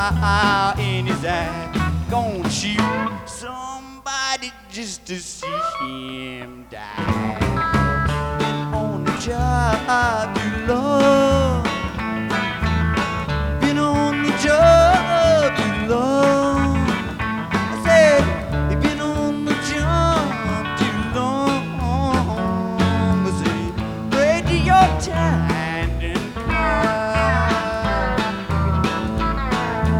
in his eye. Gonna shoot somebody just to see him die. Been on the job too long.